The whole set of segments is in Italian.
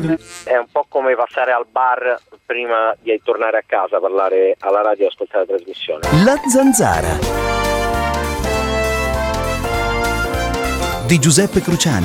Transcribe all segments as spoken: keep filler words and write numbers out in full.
È un po' come passare al bar prima di tornare a casa, parlare alla radio e ascoltare la trasmissione. La Zanzara di Giuseppe Cruciani.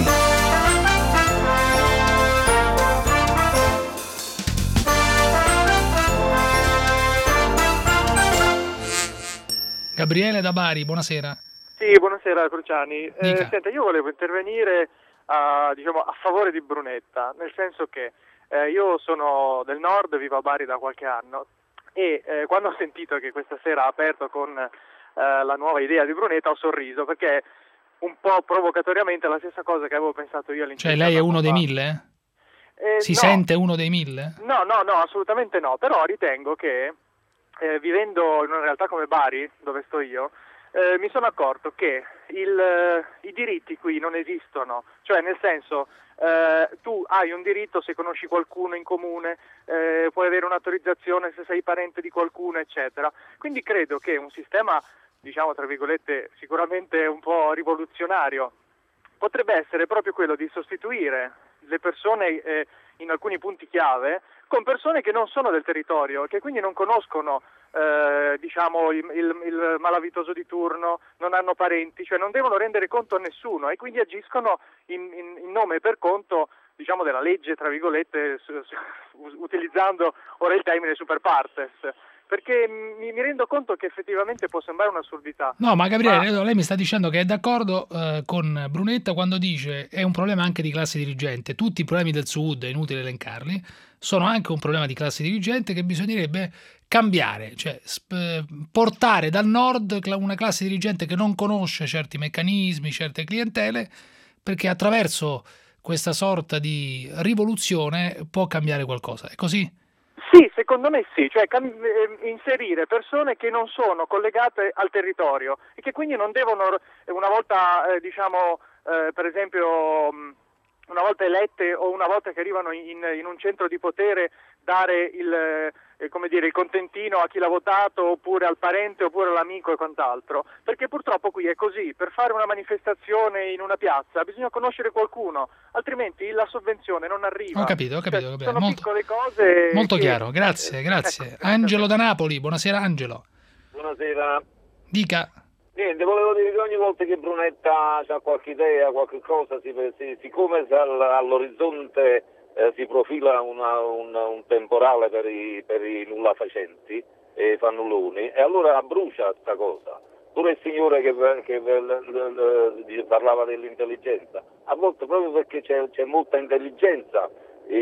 Gabriele da Bari, buonasera. Sì, buonasera Cruciani. Eh, senta, io volevo intervenire a, diciamo, a favore di Brunetta, nel senso che eh, io sono del nord, vivo a Bari da qualche anno e eh, quando ho sentito che questa sera ha aperto con eh, la nuova idea di Brunetta ho sorriso, perché un po' provocatoriamente la stessa cosa che avevo pensato io all'inizio. Cioè lei è uno dei mille? Eh, si no. sente uno dei mille? No, no, no, assolutamente no, però ritengo che eh, vivendo in una realtà come Bari, dove sto io, Eh, mi sono accorto che il, eh, i diritti qui non esistono, cioè nel senso eh, tu hai un diritto se conosci qualcuno in comune, eh, puoi avere un'autorizzazione se sei parente di qualcuno, eccetera. Quindi credo che un sistema, diciamo tra virgolette, sicuramente un po' rivoluzionario potrebbe essere proprio quello di sostituire le persone eh, in alcuni punti chiave con persone che non sono del territorio, che quindi non conoscono eh, diciamo il, il, il malavitoso di turno, non hanno parenti, cioè non devono rendere conto a nessuno e quindi agiscono in, in, in nome e per conto, diciamo, della legge, tra virgolette, su, su, utilizzando ora il termine super partes. Perché mi, mi rendo conto che effettivamente può sembrare un'assurdità. No, ma Gabriele, ma... lei mi sta dicendo che è d'accordo eh, con Brunetta quando dice è un problema anche di classe dirigente. Tutti i problemi del Sud, è inutile elencarli, sono anche un problema di classe dirigente che bisognerebbe cambiare, cioè sp- portare dal Nord una classe dirigente che non conosce certi meccanismi, certe clientele, perché attraverso questa sorta di rivoluzione può cambiare qualcosa. È così? Sì, secondo me sì, cioè cam- eh, inserire persone che non sono collegate al territorio e che quindi non devono, una volta eh, diciamo eh, per esempio mh, una volta elette o una volta che arrivano in, in un centro di potere, dare il, eh, come dire, il contentino a chi l'ha votato oppure al parente oppure all'amico e quant'altro, perché purtroppo qui è così. Per fare una manifestazione in una piazza bisogna conoscere qualcuno, altrimenti la sovvenzione non arriva. Ho capito, ho capito. Cioè, Gabriele. sono molto, piccole cose molto che... chiaro, grazie, grazie. Ecco. Angelo da Napoli, buonasera Angelo. Buonasera. Dica. Niente, volevo dire che ogni volta che Brunetta ha qualche idea, qualche cosa, si, si, siccome all'orizzonte eh, si profila una, un, un temporale per i, per i nulla facenti e fannulloni, e allora brucia sta cosa. Pure il signore che, che le, le, le, parlava dell'intelligenza, a volte proprio perché c'è, c'è molta intelligenza, i,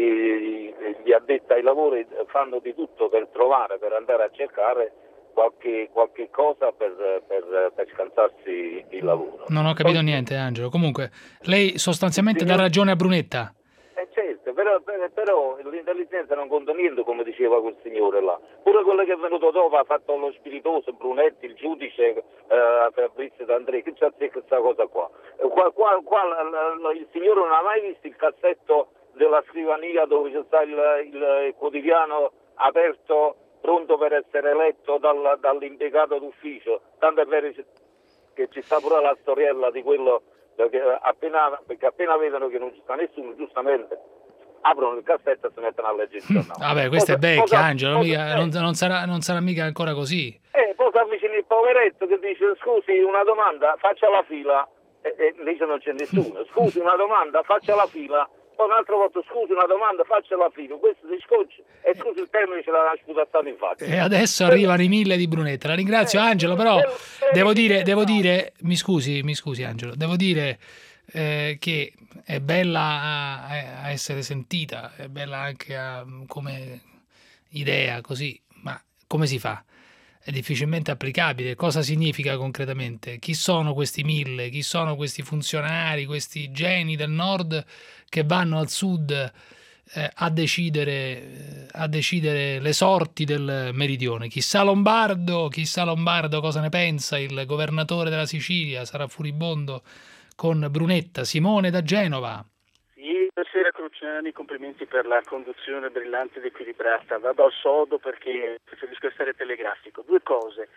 i, gli addetti ai lavori fanno di tutto per trovare, per andare a cercare Qualche, qualche cosa per, per, per scansarsi il lavoro. Non ho capito Poi, niente Angelo, comunque lei sostanzialmente signor... dà ragione a Brunetta. Eh certo, però, però l'intelligenza non conta niente, come diceva quel signore là. Pure quello che è venuto dopo ha fatto lo spiritoso, Brunetti, il giudice, eh, Fabrizio D'Andrea, che c'ha questa cosa qua. Qua, qua, qua il signore non ha mai visto il cassetto della scrivania dove c'è sta il, il, il quotidiano aperto, pronto per essere eletto dal, dall'impiegato d'ufficio, tanto è vero che ci sta pure la storiella di quello, perché appena, perché appena vedono che non ci sta nessuno, giustamente aprono il cassetto e si mettono a leggere il giornale. Vabbè, questa è vecchia, Angelo, mica, non, non, sarà, non sarà mica ancora così. Eh, poi si avvicina il poveretto che dice scusi una domanda, faccia la fila, e, e lì non c'è nessuno, scusi una domanda, faccia la fila. Poi un'altra volta, scusi una domanda, faccia la fila, questo si scoccia e scusi il termine ce l'ha sputato in faccia. E adesso arrivano i mille di Brunetta. La ringrazio, eh, Angelo, però eh, devo dire, devo dire, mi scusi, mi scusi Angelo, devo dire eh, che è bella a, a essere sentita, è bella anche a, come idea, così, ma come si fa? È difficilmente applicabile. Cosa significa concretamente? Chi sono questi mille? Chi sono questi funzionari, questi geni del nord che vanno al sud eh, a decidere eh, a decidere le sorti del meridione? Chissà Lombardo, chissà Lombardo cosa ne pensa, il governatore della Sicilia sarà furibondo con Brunetta. Simone da Genova. Buonasera Cruciani, complimenti per la conduzione brillante ed equilibrata. Vado al sodo perché preferisco essere telegrafico. Due cose.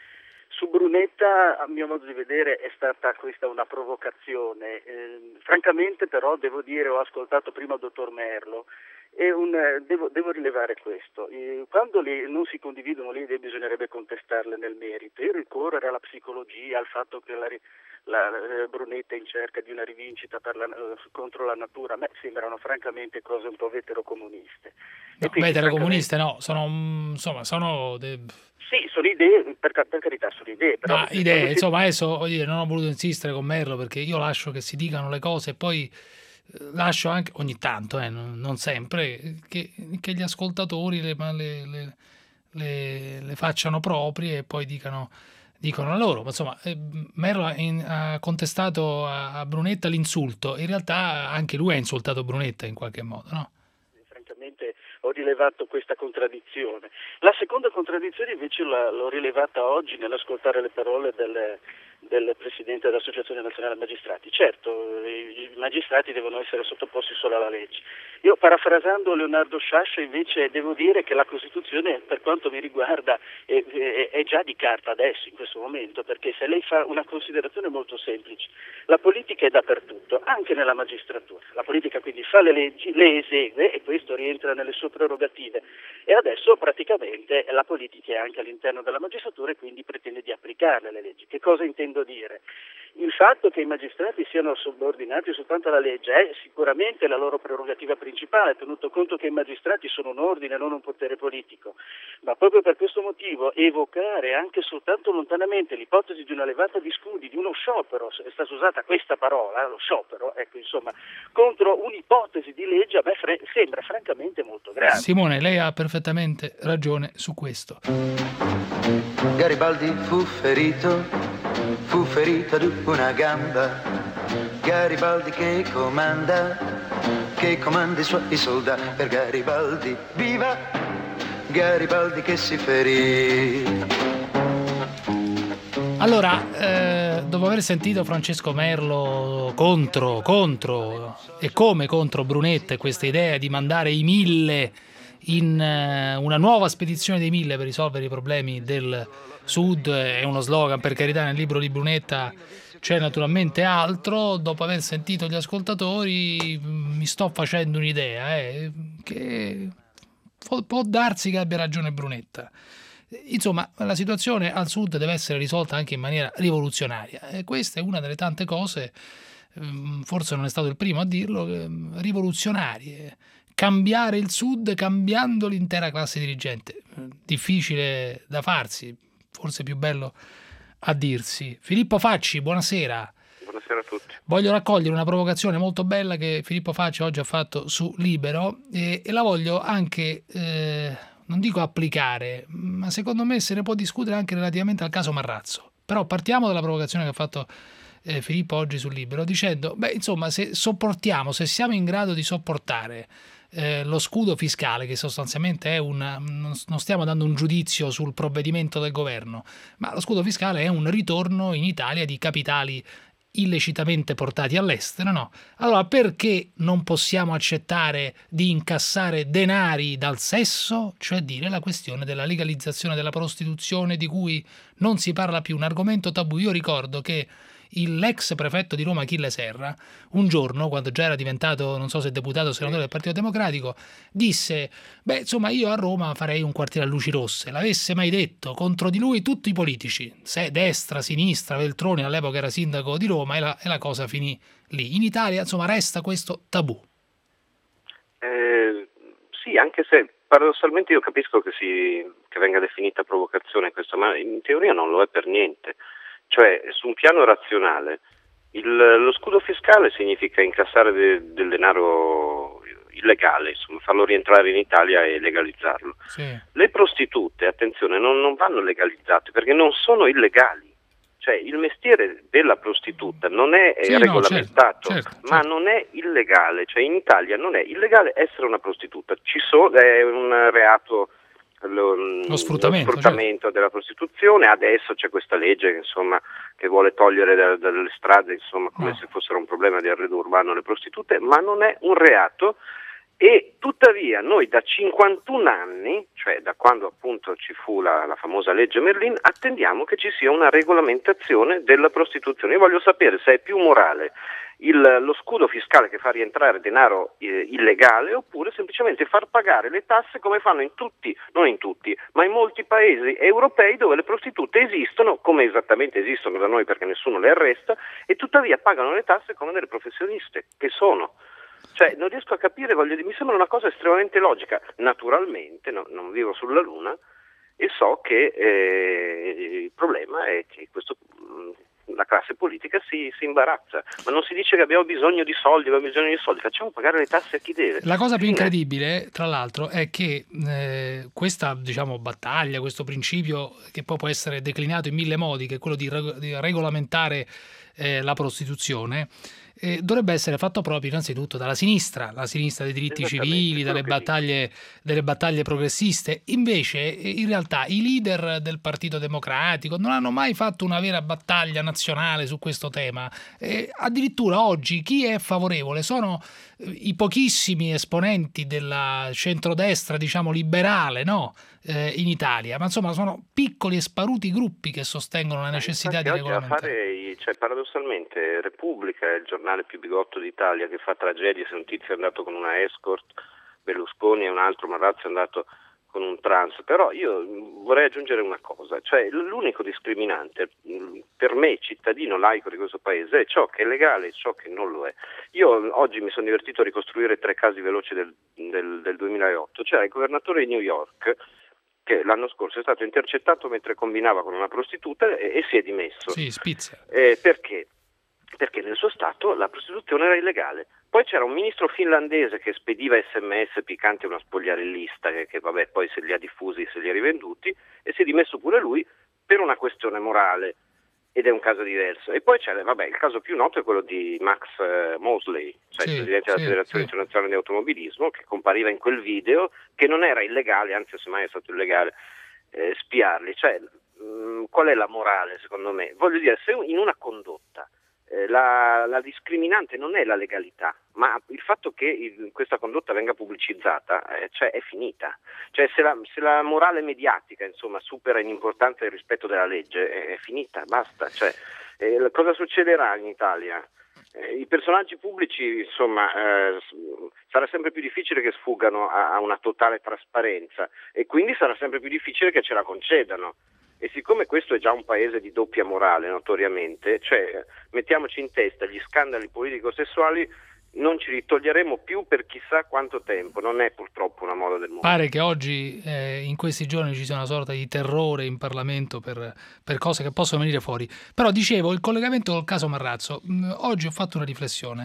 Su Brunetta, a mio modo di vedere, è stata questa una provocazione. Eh, francamente però devo dire, ho ascoltato prima il dottor Merlo, e un, eh, devo, devo rilevare questo. Eh, quando le, non si condividono le idee bisognerebbe contestarle nel merito e ricorrere alla psicologia, al fatto che la, la, la Brunetta è in cerca di una rivincita per la, contro la natura. A me sembrano francamente cose un po' veterocomuniste. No, quindi, veterocomuniste no, sono insomma sono... De... Sì, sono idee, per, per carità sono idee. Però Ma idee, si... insomma adesso voglio dire, non ho voluto insistere con Merlo perché io lascio che si dicano le cose e poi lascio anche ogni tanto, eh, non, non sempre, che, che gli ascoltatori le, le, le, le, le facciano proprie e poi dicano, dicono la loro. Ma insomma, eh, Merlo ha, in, ha contestato a, a Brunetta l'insulto, in realtà anche lui ha insultato Brunetta in qualche modo, no? Francamente ho rilevato questa contraddizione. La seconda contraddizione invece la, l'ho rilevata oggi nell'ascoltare le parole del, del Presidente dell'Associazione Nazionale Magistrati. Certo, i magistrati devono essere sottoposti solo alla legge. Io, parafrasando Leonardo Sciascia, invece devo dire che la Costituzione, per quanto mi riguarda, è, è, è già di carta adesso, in questo momento, perché se lei fa una considerazione molto semplice, la politica è dappertutto, anche nella magistratura. La politica quindi fa le leggi, le esegue e questo rientra nelle sue prerogative. E adesso praticamente la politica è anche all'interno della magistratura e quindi pretende di applicarle le leggi. Che cosa intendo dire? Il fatto che i magistrati siano subordinati soltanto alla legge è sicuramente la loro prerogativa principale, tenuto conto che i magistrati sono un ordine, non un potere politico, ma proprio per questo motivo evocare anche soltanto lontanamente l'ipotesi di una levata di scudi, di uno sciopero, è stata usata questa parola, lo sciopero, ecco, insomma, contro un'ipotesi di legge a me fre- sembra francamente molto grave. Simone, lei ha perfettamente ragione su questo. Garibaldi fu ferito, fu ferito ad una gamba. Garibaldi che comanda, che comanda i suoi soldati. Per Garibaldi viva, Garibaldi che si ferì. Allora, eh, dopo aver sentito Francesco Merlo contro, contro e come contro Brunetta e questa idea di mandare i mille in uh, una nuova spedizione dei mille per risolvere i problemi del Sud, è uno slogan, per carità, nel libro di Brunetta c'è naturalmente altro. Dopo aver sentito gli ascoltatori mi sto facendo un'idea eh, che può, può darsi che abbia ragione Brunetta. Insomma, la situazione al Sud deve essere risolta anche in maniera rivoluzionaria e questa è una delle tante cose, forse non è stato il primo a dirlo, rivoluzionarie. Cambiare il Sud cambiando l'intera classe dirigente. Difficile da farsi, forse più bello a dirsi. Filippo Facci, buonasera. Buonasera a tutti. Voglio raccogliere una provocazione molto bella che Filippo Facci oggi ha fatto su Libero e, e la voglio anche, eh, non dico applicare, ma secondo me se ne può discutere anche relativamente al caso Marrazzo. Però partiamo dalla provocazione che ha fatto eh, Filippo oggi su Libero dicendo, beh insomma se sopportiamo, se siamo in grado di sopportare Eh, lo scudo fiscale, che sostanzialmente è un, non stiamo dando un giudizio sul provvedimento del governo, ma lo scudo fiscale è un ritorno in Italia di capitali illecitamente portati all'estero, no? Allora perché non possiamo accettare di incassare denari dal sesso? Cioè dire la questione della legalizzazione della prostituzione di cui non si parla più, un argomento tabù. Io ricordo che l'ex prefetto di Roma Achille Serra un giorno, quando già era diventato, non so se deputato o senatore del Partito Democratico, disse, beh insomma io a Roma farei un quartiere a luci rosse. L'avesse mai detto contro di lui tutti i politici, se destra, sinistra, Veltroni all'epoca era sindaco di Roma e la, e la cosa finì lì. In Italia insomma resta questo tabù. Eh, sì, anche se paradossalmente io capisco che, si, che venga definita provocazione questo, ma in teoria non lo è per niente. Cioè, su un piano razionale, il, lo scudo fiscale significa incassare de, del denaro illegale, insomma, farlo rientrare in Italia e legalizzarlo. Sì. Le prostitute, attenzione, non, non vanno legalizzate perché non sono illegali. Cioè, il mestiere della prostituta non è, sì, è regolamentato, no, certo, certo, ma certo. non è illegale. Cioè, in Italia non è illegale essere una prostituta. Ci sono, è un reato... Lo, lo sfruttamento, lo sfruttamento certo. della prostituzione. Adesso c'è questa legge che, insomma, che vuole togliere da, dalle strade, insomma, come no. se fossero un problema di arredo urbano le prostitute, ma non è un reato E tuttavia noi da cinquantuno anni, cioè da quando appunto ci fu la, la famosa legge Merlin, attendiamo che ci sia una regolamentazione della prostituzione. Io voglio sapere se è più morale il, lo scudo fiscale che fa rientrare denaro eh, illegale, oppure semplicemente far pagare le tasse come fanno in tutti, non in tutti, ma in molti paesi europei dove le prostitute esistono, come esattamente esistono da noi perché nessuno le arresta, e tuttavia pagano le tasse come delle professioniste che sono. Cioè, non riesco a capire, voglio dire, mi sembra una cosa estremamente logica. Naturalmente no, non vivo sulla Luna e so che eh, il problema è che questo, la classe politica si, si imbarazza, ma non si dice che abbiamo bisogno di soldi, abbiamo bisogno di soldi, facciamo pagare le tasse a chi deve. La cosa più incredibile, tra l'altro, è che eh, questa, diciamo, battaglia, questo principio che poi può essere declinato in mille modi, che è quello di, reg- di regolamentare eh, la prostituzione, eh, dovrebbe essere fatto proprio innanzitutto dalla sinistra, la sinistra dei diritti civili, dalle battaglie, delle battaglie progressiste. Invece, in realtà, i leader del Partito Democratico non hanno mai fatto una vera battaglia nazionale su questo tema. Eh, addirittura oggi chi è favorevole sono i pochissimi esponenti della centrodestra, diciamo liberale, no? Eh, in Italia, ma insomma sono piccoli e sparuti gruppi che sostengono la necessità eh, di regolamentare. Fare, cioè, paradossalmente Repubblica è il giornale più bigotto d'Italia, che fa tragedie se un tizio è andato con una escort, Berlusconi e un altro Marrazzo è andato con un trans. Però io vorrei aggiungere una cosa, cioè l'unico discriminante per me, cittadino laico di questo paese, è ciò che è legale e ciò che non lo è. Io oggi mi sono divertito a ricostruire tre casi veloci del, del, del duemilaotto. C'era il governatore di New York che l'anno scorso è stato intercettato mentre combinava con una prostituta e, e si è dimesso. Sì, Spizia. Eh, perché? Perché nel suo stato la prostituzione era illegale. Poi c'era un ministro finlandese che spediva sms piccanti a una spogliarellista che, che vabbè poi se li ha diffusi, se li ha rivenduti, e si è dimesso pure lui per una questione morale, ed è un caso diverso. E poi c'è, vabbè, il caso più noto è quello di Max eh, Mosley, cioè sì, il presidente della sì, Federazione sì. Internazionale di Automobilismo, che compariva in quel video, che non era illegale, anzi semmai è stato illegale eh, spiarli. Cioè, mh, qual è la morale secondo me? Voglio dire, se in una condotta eh, la, la discriminante non è la legalità, ma il fatto che il, questa condotta venga pubblicizzata, eh, cioè è finita. Cioè se la, se la morale mediatica insomma supera in importanza il rispetto della legge, è, è finita, basta. Cioè, eh, cosa succederà in Italia? Eh, I personaggi pubblici, insomma, eh, sarà sempre più difficile che sfuggano a, a una totale trasparenza, e quindi sarà sempre più difficile che ce la concedano. E siccome questo è già un paese di doppia morale, notoriamente, cioè mettiamoci in testa gli scandali politico-sessuali, non ci ritoglieremo più per chissà quanto tempo. Non è purtroppo una moda del mondo. Pare che oggi, eh, in questi giorni, ci sia una sorta di terrore in Parlamento per, per cose che possono venire fuori. Però dicevo, il collegamento col caso Marrazzo, mh, oggi ho fatto una riflessione.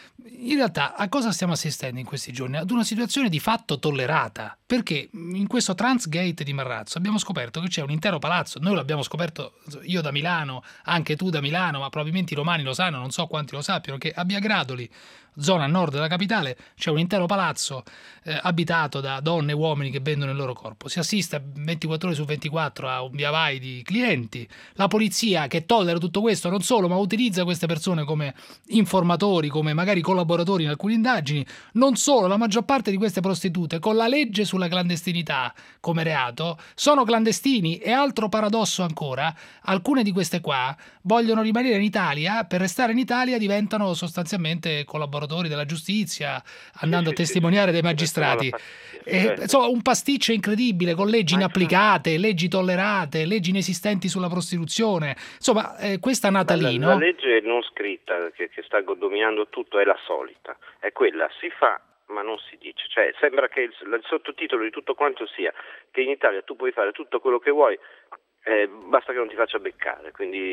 In realtà a cosa stiamo assistendo in questi giorni? Ad una situazione di fatto tollerata, perché in questo Transgate di Marrazzo abbiamo scoperto che c'è un intero palazzo. Noi l'abbiamo scoperto io da Milano, anche tu da Milano, ma probabilmente i romani lo sanno, non so quanti lo sappiano, che a Via Gradoli, zona a nord della capitale, c'è un intero palazzo eh, abitato da donne e uomini che vendono il loro corpo. Si assiste ventiquattro ore su ventiquattro a un via vai di clienti, la polizia che tollera tutto questo non solo, ma utilizza queste persone come informatori, come magari collaboratori in alcune indagini. Non solo, la maggior parte di queste prostitute, con la legge sulla clandestinità come reato, sono clandestini. E altro paradosso ancora, alcune di queste qua vogliono rimanere in Italia, per restare in Italia diventano sostanzialmente collaboratori della giustizia, andando sì, a testimoniare sì, dei magistrati. E, insomma, un pasticcio incredibile, con leggi inapplicate, leggi tollerate, leggi inesistenti sulla prostituzione. Insomma, eh, questa Natalino... La, la legge non scritta che, che sta dominando tutto è la solita, è quella, si fa ma non si dice. Cioè sembra che il, il sottotitolo di tutto quanto sia che in Italia tu puoi fare tutto quello che vuoi, eh, basta che non ti faccia beccare,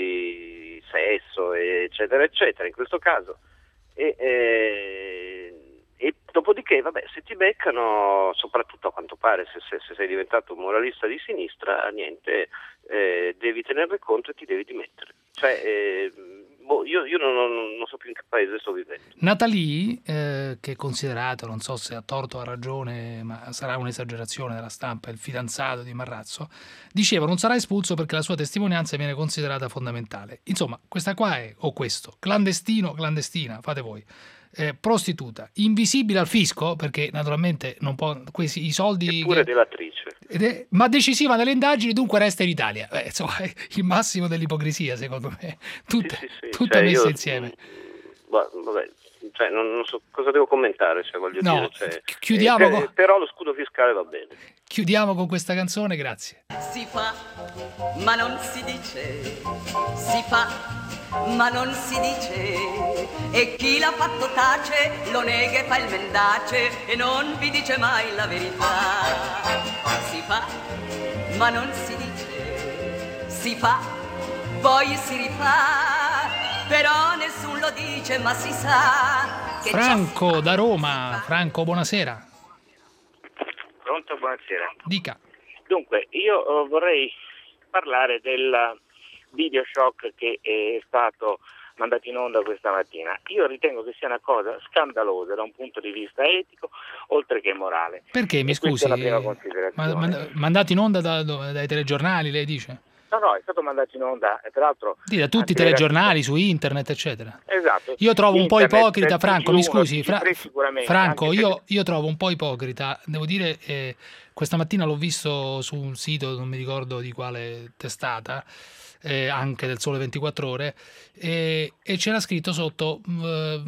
quindi sesso eccetera eccetera in questo caso. E, eh, e dopodiché, vabbè, se ti beccano, soprattutto a quanto pare, se, se, se sei diventato un moralista di sinistra, niente, eh, devi tenerne conto e ti devi dimettere. Cioè, eh, boh, io, io non, non, non so più in che paese sto vivendo. Natalì, eh, che è considerato, non so se ha torto o ha ragione, ma sarà un'esagerazione della stampa, il fidanzato di Marrazzo, diceva non sarà espulso perché la sua testimonianza viene considerata fondamentale. Insomma, questa qua è, o questo, clandestino, clandestina, fate voi. eh, prostituta, invisibile al fisco, perché naturalmente non può, questi, i soldi... Eppure delatrice. È, ma decisiva nelle indagini, dunque resta in Italia. Eh, insomma, è il massimo dell'ipocrisia, secondo me. Tutte, sì, sì, sì. tutte Cioè, messe io, insieme. Vabbè, cioè, non, non so cosa devo commentare, cioè, voglio no, dire. Cioè, chiudiamo eh, con... Però lo scudo fiscale va bene. Chiudiamo con questa canzone, grazie. Si fa, ma non si dice, si fa, ma non si dice, e chi l'ha fatto tace, lo nega e fa il mendace, e non vi dice mai la verità. Si fa, ma non si dice, si fa, poi si rifà, però nessuno lo dice, ma si sa che Franco da Roma. Franco, buonasera. Pronto, buonasera. Dica. Dunque, io uh, vorrei parlare del video shock che è stato mandato in onda questa mattina. Io ritengo che sia una cosa scandalosa da un punto di vista etico, oltre che morale. Perché, mi e scusi, è la prima considerazione. Ma, ma, mandato in onda da, dai telegiornali, lei dice? No, no, è stato mandato in onda, e tra l'altro... Sì, da tutti i telegiornali, su internet, eccetera. Esatto. Io trovo un po' ipocrita, Franco, mi scusi, Fra... Franco, io, io trovo un po' ipocrita, devo dire, eh, questa mattina l'ho visto su un sito, non mi ricordo di quale testata, eh, anche del Sole ventiquattro Ore, eh, e c'era scritto sotto, eh,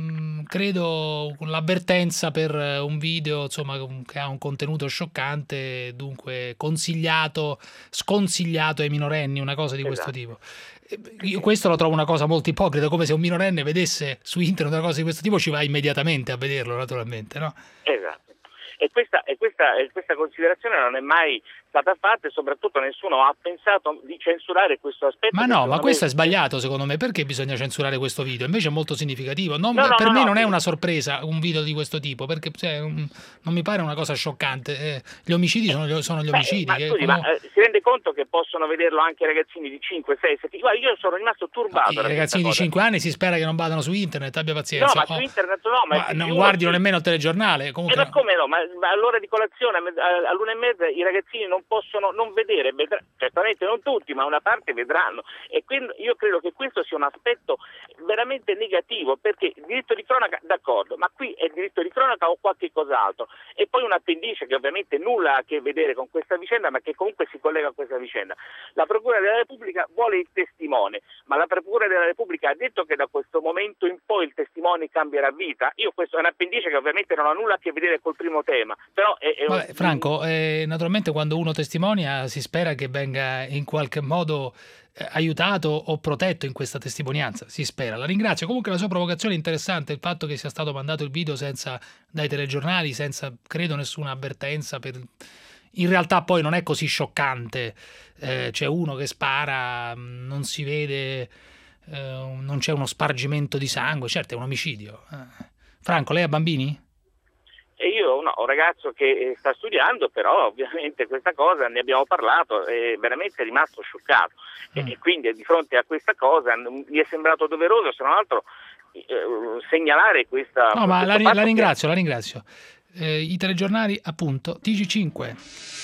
credo, l'avvertenza per un video, insomma, che ha un contenuto scioccante, dunque consigliato, sconsigliato ai minorenni, una cosa di questo esatto. tipo. Io questo lo trovo una cosa molto ipocrita, come se un minorenne vedesse su internet una cosa di questo tipo, ci va immediatamente a vederlo, naturalmente, no? Esatto. E questa, e questa, e questa considerazione non è mai stata fatta, e soprattutto nessuno ha pensato di censurare questo aspetto. Ma no, ma questo me... è sbagliato secondo me. Perché bisogna censurare questo video? Invece è molto significativo. Non, no, no, per no, me no, non sì. è una sorpresa un video di questo tipo, perché cioè, un, non mi pare una cosa scioccante. Eh, gli omicidi sono gli, sono gli Beh, omicidi. Ma, che, scusi, come... ma eh, si rende conto che possono vederlo anche ragazzini di cinque, sei, sette? Guarda, io sono rimasto turbato. No, I ragazzini di cinque anni si spera che non vadano su internet, abbia pazienza. No, ma oh. su internet no, ma, ma non guardino sì. nemmeno il telegiornale. Comunque... Eh, ma come no? Ma, ma all'ora di colazione, all'una e mezza, i ragazzini non possono non vedere, vedrà, certamente non tutti, ma una parte vedranno. E quindi io credo che questo sia un aspetto veramente negativo, perché il diritto di cronaca, d'accordo, ma qui è il diritto di cronaca o qualche cos'altro. E poi un appendice che ovviamente nulla ha a che vedere con questa vicenda, ma che comunque si collega a questa vicenda. La Procura della Repubblica vuole il testimone, ma la Procura della Repubblica ha detto che da questo momento in poi il testimone cambierà vita. Io questo è un appendice che ovviamente non ha nulla a che vedere col primo tema, però è, è Vabbè, un... Franco, eh, naturalmente quando uno testimonia si spera che venga in qualche modo eh, aiutato o protetto in questa testimonianza, si spera. La ringrazio. Comunque la sua provocazione è interessante, il fatto che sia stato mandato il video senza dai telegiornali, senza credo nessuna avvertenza per... In realtà poi non è così scioccante, eh, c'è uno che spara, non si vede, eh, non c'è uno spargimento di sangue, certo è un omicidio. Eh. Franco, lei ha bambini? E io no, ho un ragazzo che sta studiando, però ovviamente questa cosa ne abbiamo parlato, è veramente rimasto scioccato mm. e quindi di fronte a questa cosa mi è sembrato doveroso, se non altro, eh, segnalare questa... No, ma la, la ringrazio, che... la ringrazio. Eh, I telegiornali, appunto, T G cinque.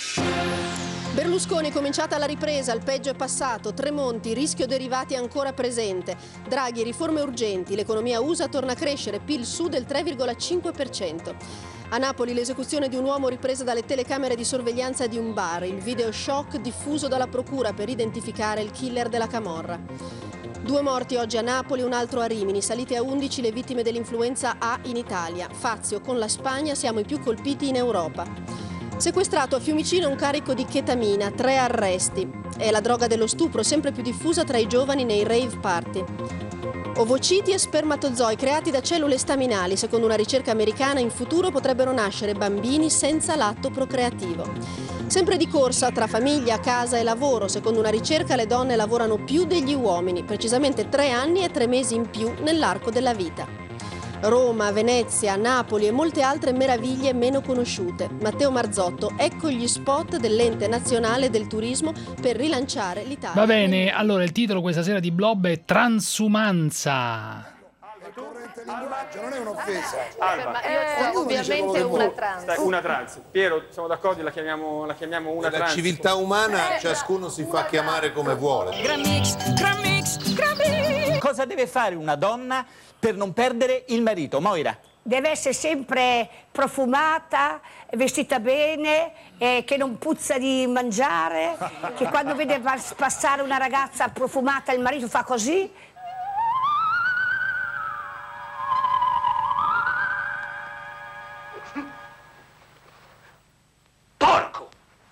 Berlusconi, cominciata la ripresa, il peggio è passato, Tremonti, rischio derivati ancora presente, Draghi, riforme urgenti, l'economia U S A torna a crescere, P I L su del tre virgola cinque per cento. A Napoli l'esecuzione di un uomo ripresa dalle telecamere di sorveglianza di un bar, il video shock diffuso dalla procura per identificare il killer della camorra. Due morti oggi a Napoli, un altro a Rimini, salite a undici le vittime dell'influenza A in Italia. Fazio, con la Spagna siamo i più colpiti in Europa. Sequestrato a Fiumicino un carico di chetamina, tre arresti. È la droga dello stupro sempre più diffusa tra i giovani nei rave party. Ovociti e spermatozoi creati da cellule staminali, secondo una ricerca americana in futuro potrebbero nascere bambini senza l'atto procreativo. Sempre di corsa tra famiglia, casa e lavoro, secondo una ricerca le donne lavorano più degli uomini, precisamente tre anni e tre mesi in più nell'arco della vita. Roma, Venezia, Napoli e molte altre meraviglie meno conosciute. Matteo Marzotto, ecco gli spot dell'Ente Nazionale del Turismo per rilanciare l'Italia. Va bene, allora il titolo questa sera di Blob è Transumanza. Non è un'offesa. Alba, eh, ovviamente una trans. Una trans. Piero, siamo d'accordo, la chiamiamo, la chiamiamo una Nella trans. civiltà umana eh, ciascuno si fa chiamare come vuole. Gran mix, gran mix, gran mix. Cosa deve fare una donna per non perdere il marito? Moira. deve essere sempre profumata, vestita bene, eh, che non puzza di mangiare, che quando vede pas- passare una ragazza profumata il marito fa così. Porco!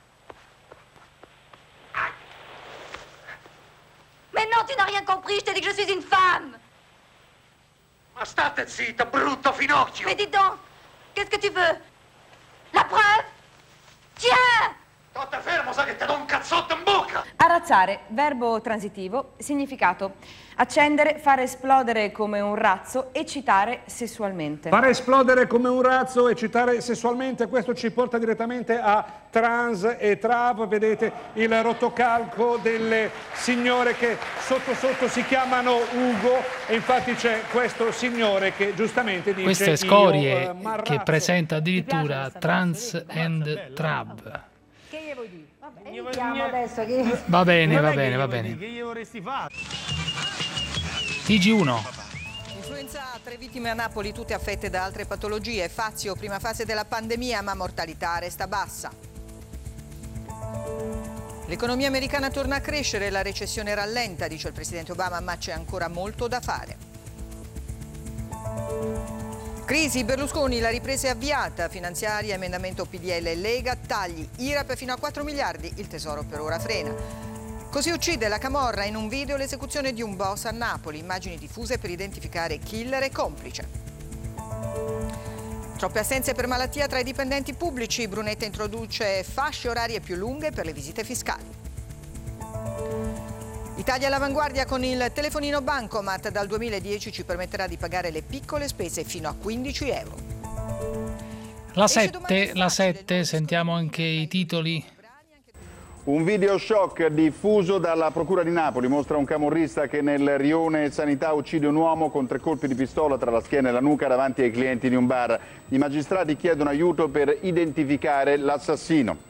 Mais non, tu n'as rien compris, je t'ai dit que je suis une femme. Ma state zitta, brutto finocchio! Mais dis donc, qu'est-ce que tu veux? La preuve? Tiens! State fermo, sa che ti do un cazzotto in bocca! Arrazzare, verbo transitivo, significato accendere, fare esplodere come un razzo, eccitare sessualmente. Fare esplodere come un razzo, eccitare sessualmente, questo ci porta direttamente a trans e trav, vedete il rotocalco delle signore che sotto sotto si chiamano Ugo e infatti c'è questo signore che giustamente dice queste scorie io, eh, marrazzo. che presenta addirittura trans and trav. Che gli vuoi dire? Vabbè, iniziamo adesso. Che... Va bene, va bene, va bene. T G uno. Influenza A, tre vittime a Napoli, tutte affette da altre patologie. Fazio, prima fase della pandemia, ma mortalità resta bassa. L'economia americana torna a crescere, la recessione rallenta, dice il presidente Obama, ma c'è ancora molto da fare. Crisi, Berlusconi, la ripresa è avviata, finanziaria, emendamento P D L e Lega, tagli, I R A P fino a quattro miliardi, il tesoro per ora frena. Così uccide la camorra in un video l'esecuzione di un boss a Napoli, immagini diffuse per identificare killer e complice. Troppe assenze per malattia tra i dipendenti pubblici, Brunetta introduce fasce orarie più lunghe per le visite fiscali. Italia all'avanguardia con il telefonino Bancomat, dal duemiladieci ci permetterà di pagare le piccole spese fino a quindici euro. La sette, la sette, sentiamo anche i titoli. Un video shock diffuso dalla Procura di Napoli mostra un camorrista che nel rione Sanità uccide un uomo con tre colpi di pistola tra la schiena e la nuca davanti ai clienti di un bar. I magistrati chiedono aiuto per identificare l'assassino.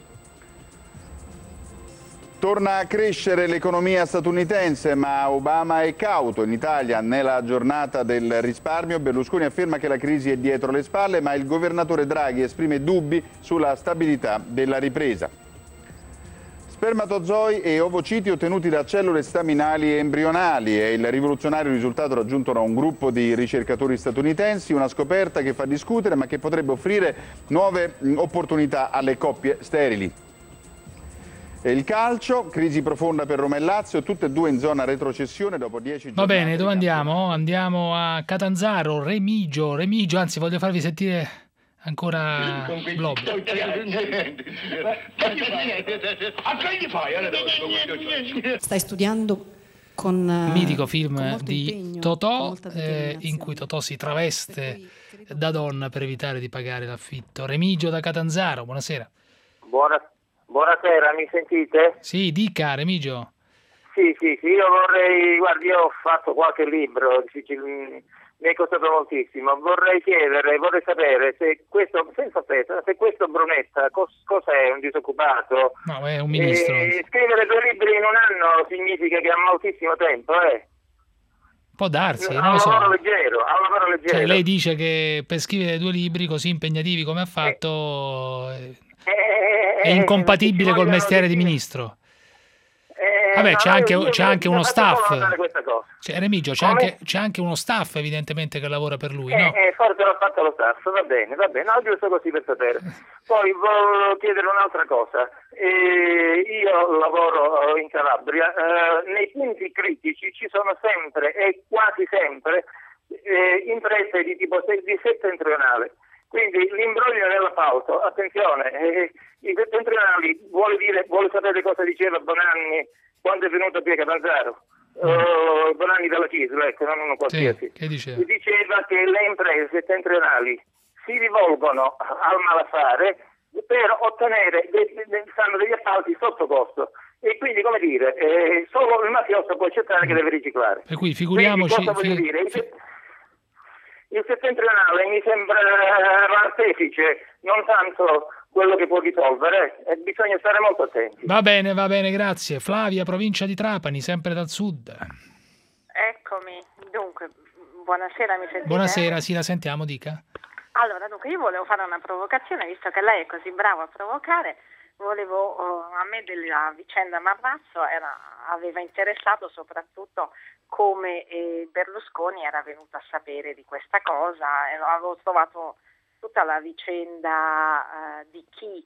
Torna a crescere l'economia statunitense, ma Obama è cauto. In Italia, nella giornata del risparmio, Berlusconi afferma che la crisi è dietro le spalle, ma il governatore Draghi esprime dubbi sulla stabilità della ripresa. Spermatozoi e ovociti ottenuti da cellule staminali embrionali è il rivoluzionario risultato raggiunto da un gruppo di ricercatori statunitensi, una scoperta che fa discutere ma che potrebbe offrire nuove opportunità alle coppie sterili. E il calcio, crisi profonda per Roma e Lazio, tutte e due in zona retrocessione dopo dieci giornate. Va bene, dove andiamo? Andiamo a Catanzaro, Remigio, Remigio, anzi voglio farvi sentire ancora Blob. Stai studiando con mitico con film molto di impegno, Totò, con molta eh, in cui Totò si traveste da donna per evitare di pagare l'affitto. Remigio da Catanzaro, buonasera. Buona, buonasera, mi sentite? Sì, dica Remigio. Sì, sì, sì, io vorrei, guardi, io ho fatto qualche libro, ci, ci, mi è costato moltissimo, vorrei chiedere, vorrei sapere se questo, senza offesa, se questo Brunetta, cos, cos'è, un disoccupato? No, è un ministro. E scrivere due libri in un anno significa che ha moltissimo tempo, eh? Può darsi, Ha non un lo so. lavoro leggero, ha un lavoro leggero. Cioè, lei dice che per scrivere due libri così impegnativi come ha fatto eh, Eh, è incompatibile ci col vogliono mestiere dei- di ministro. Eh, Vabbè, no, c'è no, anche, io- c'è io- anche io uno faccio solo staff. notare questa cosa. Cioè, Remigio, c'è Come? anche, c'è anche uno staff evidentemente che lavora per lui, Eh, no? eh, forse l'ha fatto lo staff, va bene, va bene, no, giusto così per sapere. Poi volevo chiedere un'altra cosa. Eh, io lavoro in Calabria, eh, nei punti critici ci sono sempre e quasi sempre eh, imprese di tipo se- di settentrionale. Quindi l'imbroglio nell'appalto, attenzione, eh, i settentrionali vuole dire, vuole sapere cosa diceva Bonanni quando è venuto qui a Catanzaro. Uh, Bonanni della C I S L, ecco, non uno qualsiasi. Che diceva? Diceva che le imprese settentrionali si rivolgono al malaffare per ottenere de- de- fanno degli appalti sotto costo e quindi, come dire, eh, solo il mafioso può accettare che deve riciclare. Per cui figuriamoci... Quindi, cosa voglio fi- dire? Il, set- il settentrionale mi sembra l'artefice, non tanto quello che può risolvere, e bisogna stare molto attenti. Va bene, va bene, grazie. Flavia, provincia di Trapani, sempre dal sud. Eccomi, dunque, buonasera, mi sentite? Buonasera, sì, la sentiamo, dica. Allora, dunque, io volevo fare una provocazione, visto che lei è così bravo a provocare, volevo, uh, a me della vicenda Marrazzo era, aveva interessato soprattutto come eh, Berlusconi era venuto a sapere di questa cosa, e avevo trovato tutta la vicenda uh, di chi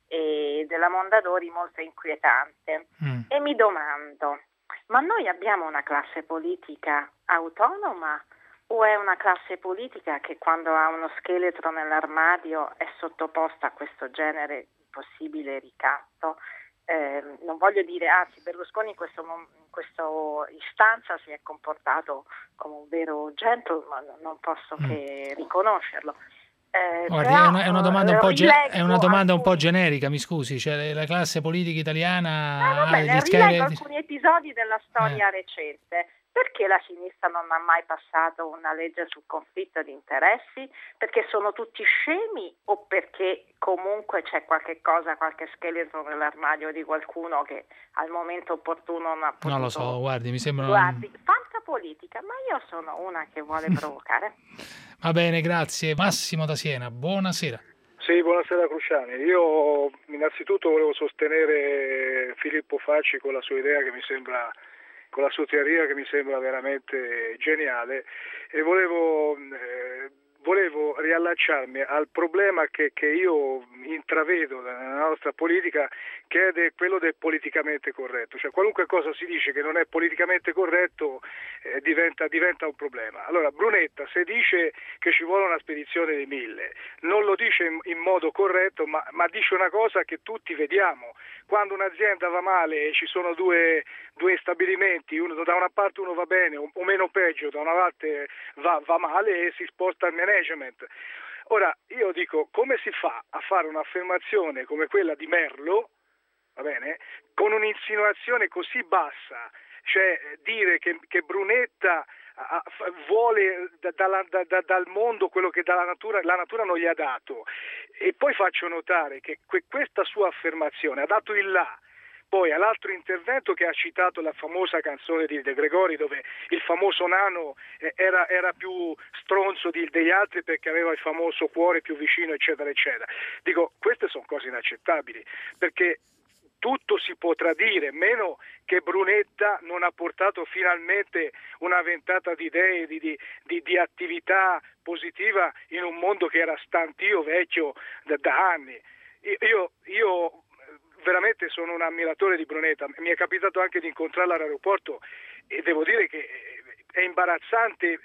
e della Mondadori molto inquietante mm. e mi domando, ma noi abbiamo una classe politica autonoma o è una classe politica che quando ha uno scheletro nell'armadio è sottoposta a questo genere di possibile ricatto? Eh, non voglio dire, anzi Berlusconi in questo, in questo istanza si è comportato come un vero gentleman, non posso mm. che riconoscerlo. Eh, Guardi, però, è, una, è una domanda un po', ge- è una domanda un po' alcuni... generica, mi scusi, cioè la classe politica italiana ah, vabbè, ha ne gli rileggo schede... alcuni episodi della storia eh. recente. Perché la sinistra non ha mai passato una legge sul conflitto di interessi? Perché sono tutti scemi o perché comunque c'è qualche cosa, qualche scheletro nell'armadio di qualcuno che al momento opportuno non ha potuto... Non lo so, guardi, mi sembra... Guardi, falsa politica, ma io sono una che vuole provocare. Va bene, grazie. Massimo da Siena, buonasera. Sì, buonasera Cruciani. Io innanzitutto volevo sostenere Filippo Facci con la sua idea che mi sembra... con la sua teoria che mi sembra veramente geniale e volevo, eh, volevo riallacciarmi al problema che, che io intravedo nella nostra politica, che è quello del politicamente corretto, cioè qualunque cosa si dice che non è politicamente corretto eh, diventa, diventa un problema. Allora Brunetta se dice che ci vuole una spedizione di mille non lo dice in, in modo corretto, ma, ma dice una cosa che tutti vediamo. Quando un'azienda va male e ci sono due, due stabilimenti, uno, da una parte uno va bene o, o meno peggio, da una parte va, va male e si sposta il management. Ora, io dico, come si fa a fare un'affermazione come quella di Merlo, va bene, con un'insinuazione così bassa, cioè dire che, che Brunetta a, a, vuole da, da, da, dal mondo quello che dalla natura, la natura non gli ha dato, e poi faccio notare che que, questa sua affermazione ha dato il là poi all'altro intervento che ha citato la famosa canzone di De Gregori, dove il famoso nano eh, era, era più stronzo di, degli altri perché aveva il famoso cuore più vicino, eccetera eccetera. Dico, queste sono cose inaccettabili, perché tutto si potrà dire, meno che Brunetta non ha portato finalmente una ventata di idee, di, di, di, di attività positiva in un mondo che era stantio, vecchio da, da anni. Io, io veramente sono un ammiratore di Brunetta, mi è capitato anche di incontrarla all'aeroporto e devo dire che è imbarazzante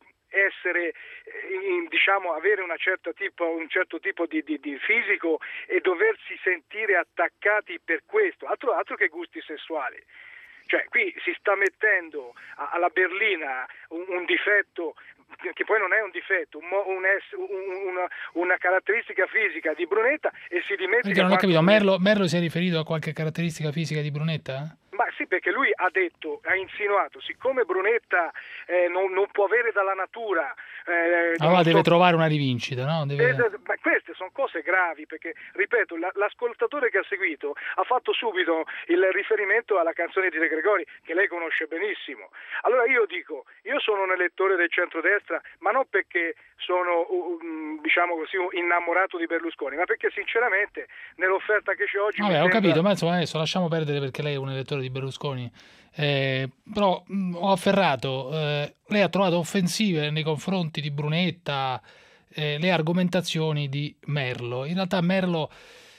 essere, diciamo, avere una certa tipo, un certo tipo di, di, di fisico e doversi sentire attaccati per questo, altro, altro che gusti sessuali. Cioè qui si sta mettendo alla berlina un, un difetto che poi non è un difetto, un, un, un, una, una caratteristica fisica di Brunetta e si dimentica... Perché non ho capito, Merlo, Merlo si è riferito a qualche caratteristica fisica di Brunetta? Ma sì, perché lui ha detto, ha insinuato, siccome Brunetta eh, non, non può avere dalla natura... Eh, allora deve so, trovare una rivincita, no? Deve... Eh, ma queste sono cose gravi, perché, ripeto, la, l'ascoltatore che ha seguito ha fatto subito il riferimento alla canzone di De Gregori, che lei conosce benissimo. Allora io dico, io sono un elettore del centrodestra, ma non perché sono, um, diciamo così, innamorato di Berlusconi, ma perché sinceramente nell'offerta che c'è oggi... Vabbè, mi ho sembra... capito, ma insomma adesso lasciamo perdere perché lei è un elettore di Berlusconi. Eh, però mh, ho afferrato, eh, lei ha trovato offensive nei confronti di Brunetta eh, le argomentazioni di Merlo. In realtà Merlo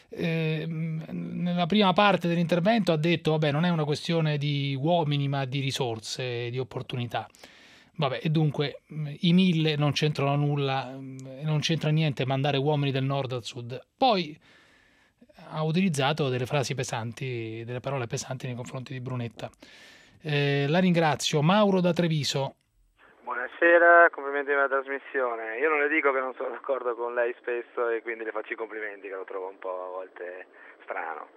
eh, nella prima parte dell'intervento ha detto vabbè, non è una questione di uomini ma di risorse, di opportunità. Vabbè, e dunque mh, i mille non c'entrano nulla, mh, non c'entra niente mandare uomini del nord al sud. Poi ha utilizzato delle frasi pesanti, delle parole pesanti nei confronti di Brunetta. Eh, la ringrazio. Mauro da Treviso. Buonasera, complimenti per la trasmissione. Io non le dico che non sono d'accordo con lei spesso e quindi le faccio i complimenti, che lo trovo un po' a volte strano.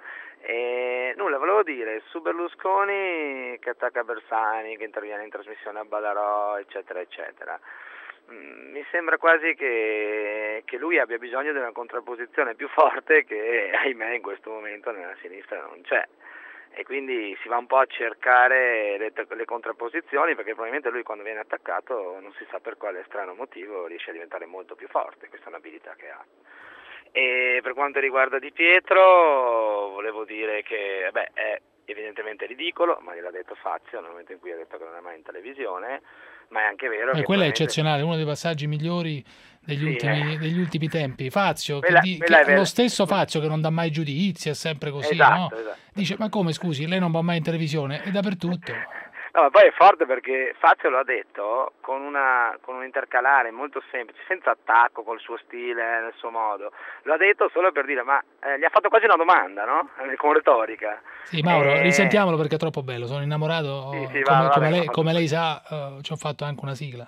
E nulla, volevo dire, su Berlusconi che attacca Bersani, che interviene in trasmissione a Badarò, eccetera, eccetera. Mi sembra quasi che, che lui abbia bisogno di una contrapposizione più forte che, ahimè, in questo momento nella sinistra non c'è. e quindi si va un po' a cercare le, le contrapposizioni, perché probabilmente lui quando viene attaccato non si sa per quale strano motivo riesce a diventare molto più forte, questa è un'abilità che ha. E per quanto riguarda Di Pietro volevo dire che beh, è evidentemente ridicolo, ma gliel'ha detto Fazio nel momento in cui ha detto che non è mai in televisione, ma è anche vero eh, che quello è probabilmente... eccezionale, uno dei passaggi migliori degli, Sì, ultimi, eh. degli ultimi tempi. Fazio, Quella- che di- quella che è vera. lo stesso Fazio che non dà mai giudizi, è sempre così, Esatto, no? esatto. Dice, ma come scusi, lei non va mai in televisione? È dappertutto. No, ma poi è forte perché Fazio lo ha detto con, una, con un intercalare molto semplice, senza attacco, col suo stile, nel suo modo. Lo ha detto solo per dire, ma eh, gli ha fatto quasi una domanda, no? Con retorica. Sì, Mauro, Eh, risentiamolo perché è troppo bello, sono innamorato, Sì, sì, come, va, va come bene, lei, va. come lei sa, eh, ci ho fatto anche una sigla.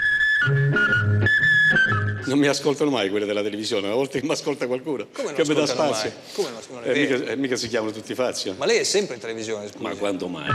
Non mi ascoltano mai quelle della televisione, una volta che mi ascolta qualcuno Come non che mi dà ascoltano spazio. mai? Come non ascoltano? Eh, Non è mica, vero. eh, mica si chiamano tutti Fazio. Ma lei è sempre in televisione, scusi. Ma quando mai?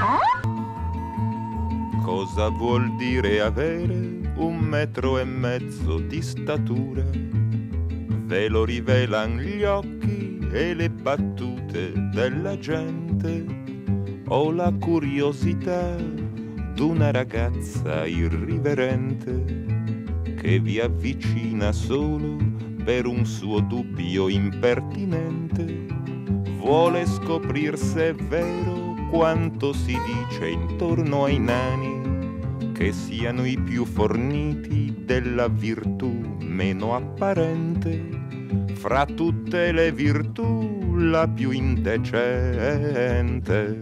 Cosa vuol dire avere un metro e mezzo di statura? Ve lo rivelan gli occhi e le battute della gente. Ho la curiosità d'una ragazza irriverente che vi avvicina solo per un suo dubbio impertinente. Vuole scoprir se è vero quanto si dice intorno ai nani, che siano i più forniti della virtù meno apparente. Fra tutte le virtù la più indecente.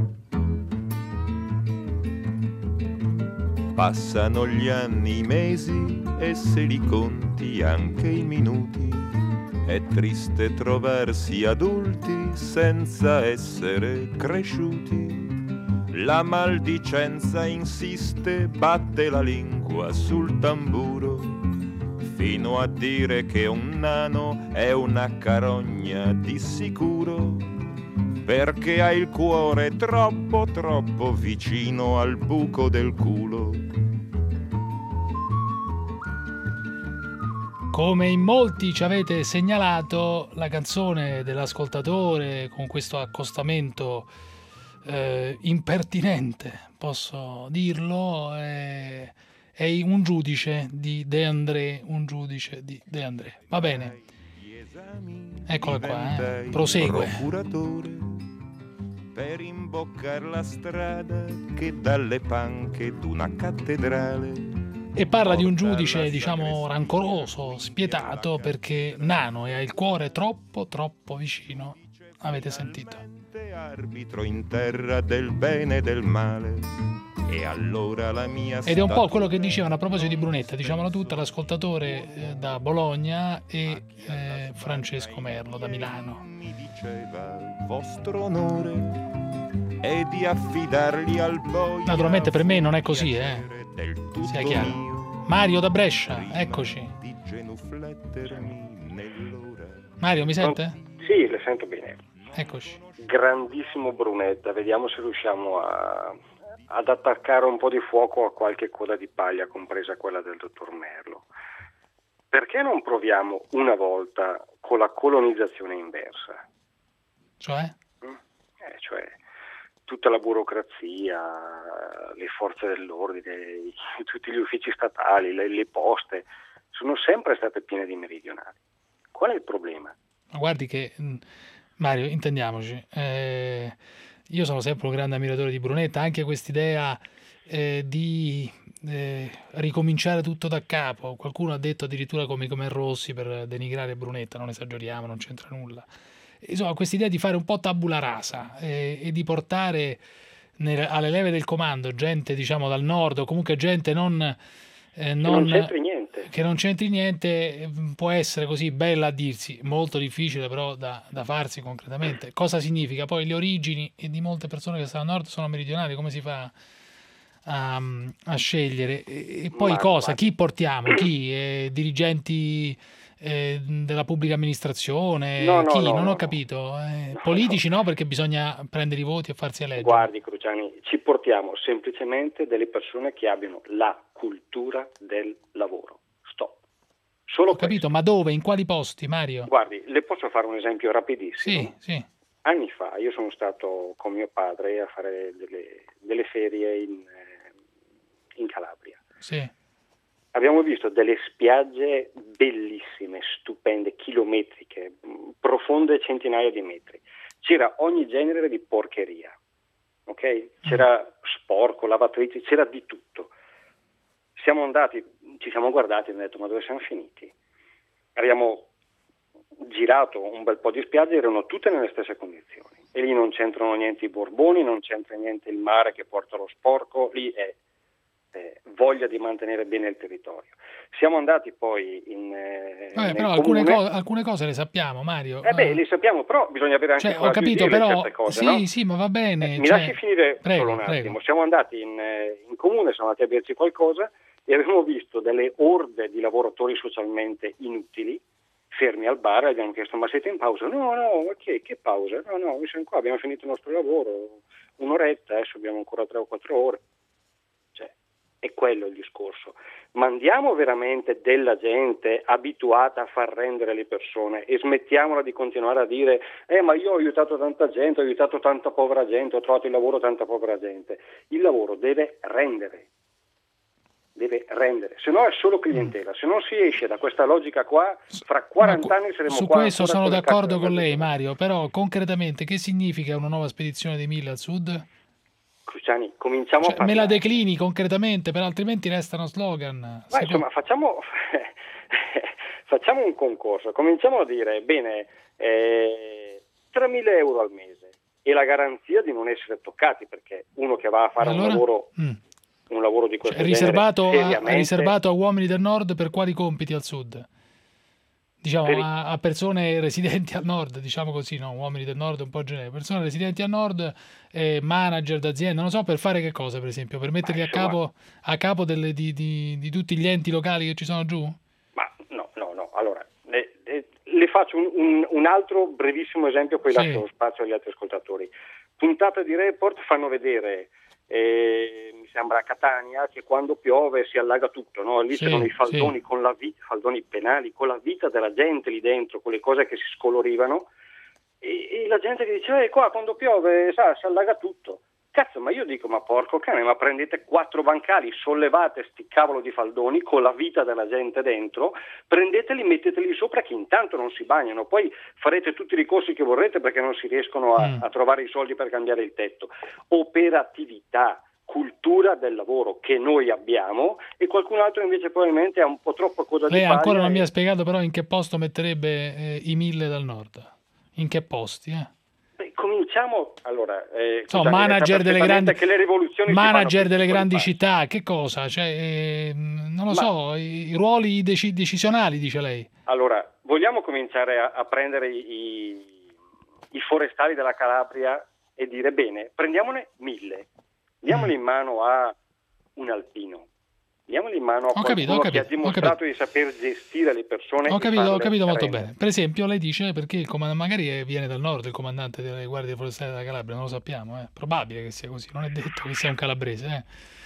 Passano gli anni, i mesi e se li conti anche i minuti. È triste trovarsi adulti senza essere cresciuti. La maldicenza insiste, batte la lingua sul tamburo, fino a dire che un nano è una carogna di sicuro, perché ha il cuore troppo troppo vicino al buco del culo. Come in molti ci avete segnalato, la canzone dell'ascoltatore con questo accostamento eh, impertinente, posso dirlo, è, è un giudice di De André, un giudice di De André. Va bene, eccola qua, eh. Prosegue. Per imboccar la strada che dalle panche d'una cattedrale. E parla di un giudice, diciamo, rancoroso, spietato, perché Nano ha il cuore troppo, troppo vicino. Avete sentito? Arbitro in terra del bene e del male. E allora la mia Ed è un po' quello che dicevano a proposito di Brunetta, diciamolo tutta, l'ascoltatore eh, da Bologna e eh, Francesco Merlo da Milano. Mi diceva vostro onore è di affidarli al boia. Naturalmente per me non è così, eh. Sia chiaro. Mario da Brescia, eccoci. Mario, mi sente? Sì, le sento bene. Eccoci. Grandissimo Brunetta, vediamo se riusciamo a, ad attaccare un po' di fuoco a qualche coda di paglia, compresa quella del dottor Merlo. Perché non proviamo una volta con la colonizzazione inversa? Cioè? Eh, cioè tutta la burocrazia, le forze dell'ordine, tutti gli uffici statali, le, le poste, sono sempre state piene di meridionali. Qual è il problema? Ma guardi che, Mario, intendiamoci, eh, io sono sempre un grande ammiratore di Brunetta, anche quest'idea eh, di eh, ricominciare tutto da capo. Qualcuno ha detto addirittura come come Rossi per denigrare Brunetta, non esageriamo, non c'entra nulla. Insomma, quest'idea di fare un po' tabula rasa eh, e di portare nel, alle leve del comando gente, diciamo, dal nord, o comunque gente non... Eh, non, che non c'entri niente. Che non c'entri niente, può essere così bella a dirsi, molto difficile però da, da farsi concretamente. Cosa significa? Poi le origini di molte persone che stanno al nord sono meridionali, come si fa a, a scegliere? E, e poi ma, cosa? Ma... Chi portiamo? Chi? Eh, dirigenti... Eh, della pubblica amministrazione, no, no, chi? No, non no, ho capito. Eh, no, politici no, perché bisogna prendere i voti e farsi eleggere. Guardi Cruciani, ci portiamo semplicemente delle persone che abbiano la cultura del lavoro. Stop. Solo ho capito, ma dove? In quali posti, Mario? Guardi, le posso fare un esempio rapidissimo? Sì, sì. anni fa io sono stato con mio padre a fare delle, delle ferie in, in Calabria. Sì. Abbiamo visto delle spiagge bellissime, stupende, chilometriche, profonde centinaia di metri. C'era ogni genere di porcheria, ok? C'era sporco, lavatrici, c'era di tutto. Siamo andati, ci siamo guardati e abbiamo detto: ma dove siamo finiti? Abbiamo girato un bel po' di spiagge, erano tutte nelle stesse condizioni. E lì non c'entrano niente i borboni, non c'entra niente il mare che porta lo sporco, lì è eh, voglia di mantenere bene il territorio. Siamo andati poi in eh, Vabbè, però comune... alcune, co- alcune cose le sappiamo, Mario. Eh beh, le sappiamo, però bisogna avere anche Cioè, il ho coraggio capito, di dire però certe cose, sì, no? sì, ma va bene. Eh, mi cioè... lasci finire prego, solo un attimo. prego. Siamo andati in, eh, in comune, siamo andati a berci qualcosa e abbiamo visto delle orde di lavoratori socialmente inutili fermi al bar e abbiamo chiesto: ma siete in pausa? No, no, ma che, che pausa? No, no, noi siamo qua, abbiamo finito il nostro lavoro, un'oretta, adesso abbiamo ancora tre o quattro ore. Cioè, è quello il discorso. Mandiamo veramente della gente abituata a far rendere le persone e smettiamola di continuare a dire: eh ma io ho aiutato tanta gente, ho aiutato tanta povera gente, ho trovato il lavoro a tanta povera gente. Il lavoro deve rendere. deve rendere, se no è solo clientela, se non si esce da questa logica qua, fra quaranta anni saremo Su qua. questo sono con le d'accordo carte con nel lei, mezzo. Mario, però concretamente che significa una nuova spedizione dei mille al sud? Cruciani, cominciamo Cioè, a parlare. me la declini concretamente, per altrimenti restano slogan. Ma Secondo- insomma, facciamo, facciamo un concorso, cominciamo a dire, bene, eh, tremila euro al mese e la garanzia di non essere toccati, perché uno che va a fare Allora? un lavoro Mm. un lavoro di questo È riservato, genere, a, è seriamente, riservato a uomini del nord per quali compiti al sud? Diciamo Per i- a, a persone residenti al nord, diciamo così, no? Uomini del nord è un po' generico. Persone residenti al nord, eh, manager d'azienda, non so per fare che cosa, per esempio, per metterli a insomma- capo, a capo delle- di, di- di tutti gli enti locali che ci sono giù? Ma no, no, no, allora, le, le- le faccio un, un- un altro brevissimo esempio, poi Sì. lascio spazio agli altri ascoltatori. Puntata di Report fanno vedere, eh, mi sembra a Catania, che quando piove si allaga tutto, no? Lì Sì, c'erano i faldoni, sì. con la vi- faldoni penali, con la vita della gente lì dentro, con le cose che si scolorivano, e, e la gente che diceva: eh, qua quando piove sa, si allaga tutto. Cazzo, ma io dico: ma porco cane, ma prendete quattro bancali, sollevate sti cavolo di faldoni con la vita della gente dentro, prendeteli, metteteli sopra che intanto non si bagnano, poi farete tutti i ricorsi che vorrete perché non si riescono a, Mm. a trovare i soldi per cambiare il tetto. Operatività, cultura del lavoro che noi abbiamo, e qualcun altro invece probabilmente ha un po' troppa coda Lei di paglia. ancora non e- mi ha spiegato però in che posto metterebbe eh, i mille dal nord. In che posti? Eh? Beh, cominciamo, allora, eh, So, scusate, manager lei sa delle perfettamente grandi, che le rivoluzioni si fanno manager per delle piccoli grandi passi. città, che cosa? Cioè, eh, non lo Ma- so, i, i ruoli deci- decisionali, dice lei. Allora, vogliamo cominciare a, a prendere i, i forestali della Calabria e dire: bene, prendiamone mille, diamoli in mano a un alpino, diamoli in mano a Ho qualcuno capito, ho che capito, ha dimostrato di saper gestire le persone. Ho e capito, ho farle capito molto rendere. bene. Per esempio, lei dice perché il comand- magari eh, viene dal nord il comandante delle guardie forestali della Calabria, non lo sappiamo, è probabile che sia così, non è detto che sia un calabrese. eh.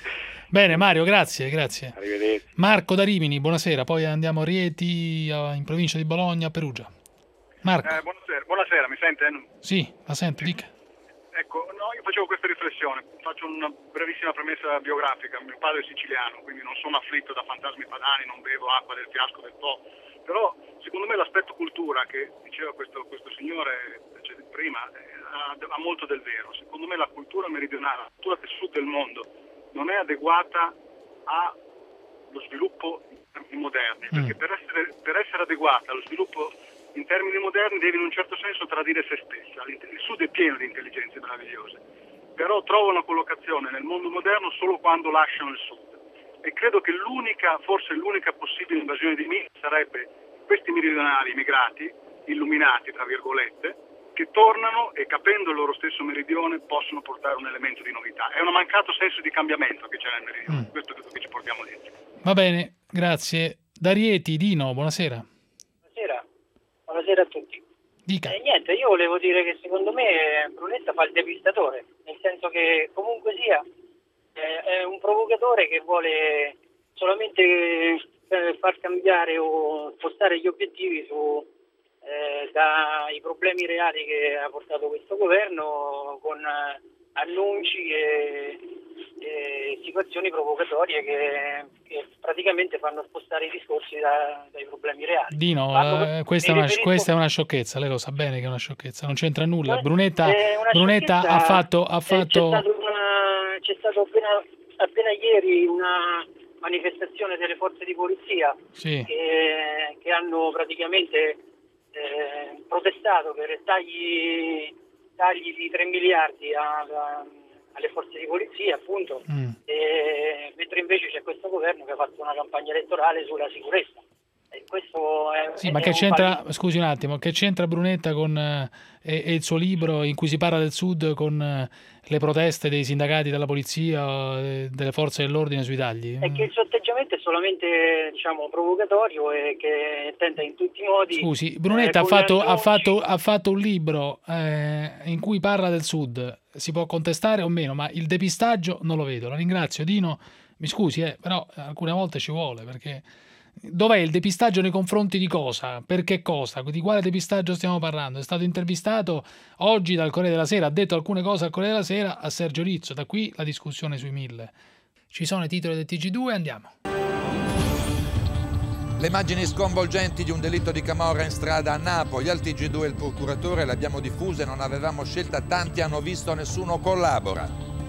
Bene, Mario, grazie, grazie. Arrivederci. Marco da Rimini, buonasera, poi andiamo a Rieti, a- in provincia di Bologna, a Perugia. Marco, Eh, buonasera, buonasera, mi sente? sì, la sento, dica. Ecco, no, io facevo questa riflessione, faccio una brevissima premessa biografica. Mio padre è siciliano, quindi non sono afflitto da fantasmi padani, non bevo acqua del fiasco del Po, però secondo me l'aspetto cultura che diceva questo, questo signore cioè, prima eh, ha, ha molto del vero. Secondo me la cultura meridionale, la cultura del sud del mondo non è adeguata allo sviluppo in termini moderni, perché per essere, per essere adeguata allo sviluppo in termini moderni deve in un certo senso tradire se stessa. Il sud è pieno di intelligenze meravigliose, però trova una collocazione nel mondo moderno solo quando lasciano il sud. E credo che l'unica, forse l'unica possibile invasione di miti sarebbe questi meridionali immigrati, illuminati tra virgolette, che tornano e capendo il loro stesso meridione possono portare un elemento di novità. È un mancato senso di cambiamento che c'è nel meridione, questo credo che ci portiamo dentro. Va bene, grazie. Da Rieti, Dino, buonasera. Buonasera. Buonasera a tutti. Dica. Eh, niente, io volevo dire che secondo me Brunetta fa il depistatore, nel senso che comunque sia eh, è un provocatore che vuole solamente eh, far cambiare o spostare gli obiettivi su, eh, dai problemi reali che ha portato questo governo, con annunci e, e situazioni provocatorie che, che praticamente fanno spostare i discorsi da, dai problemi reali. Dino, Parlo- eh, questa, è mi una, riferisco- questa è una sciocchezza, lei lo sa bene che è una sciocchezza, non c'entra nulla. Brunetta, è una Brunetta sciocchezza. ha fatto... Ha Eh, fatto... C'è stato, una, c'è stato appena, appena ieri una manifestazione delle forze di polizia Sì. che, che hanno praticamente eh, protestato per tagli, tagli di tre miliardi a, a- alle forze di polizia, appunto, Mm. e, mentre invece c'è questo governo che ha fatto una campagna elettorale sulla sicurezza. E questo è, Sì, ma è che un c'entra, fallito. scusi un attimo, che c'entra Brunetta con eh, e, e il suo libro in cui si parla del Sud con eh, le proteste dei sindacati della polizia, eh, delle forze dell'ordine sui tagli? È che il suo atteggiamento è solamente, diciamo, provocatorio e che tenta in tutti i modi. Scusi, Brunetta eh, ha, con fatto, ha, annunci- fatto, ha fatto un libro eh, in cui parla del Sud, si può contestare o meno, ma il depistaggio non lo vedo. La ringrazio, Dino, mi scusi, eh, però alcune volte ci vuole, perché dov'è il depistaggio nei confronti di cosa? Per che cosa? Di quale depistaggio stiamo parlando? È stato intervistato oggi dal Corriere della Sera, ha detto alcune cose al Corriere della Sera a Sergio Rizzo, da qui la discussione sui mille. Ci sono i titoli del T G due, andiamo. Le immagini sconvolgenti di un delitto di camorra in strada a Napoli, al T G due il procuratore, le abbiamo diffuse, non avevamo scelta, tanti hanno visto, nessuno collabora.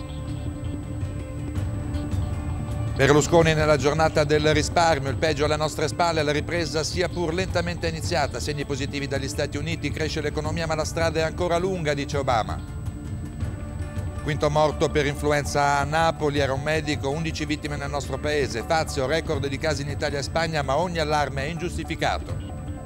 Berlusconi nella giornata del risparmio, il peggio alle nostre spalle, la ripresa sia pur lentamente iniziata, segni positivi dagli Stati Uniti, cresce l'economia ma la strada è ancora lunga, dice Obama. Quinto morto per influenza a Napoli, era un medico, undici vittime nel nostro paese, Fazio, record di casi in Italia e Spagna, ma ogni allarme è ingiustificato.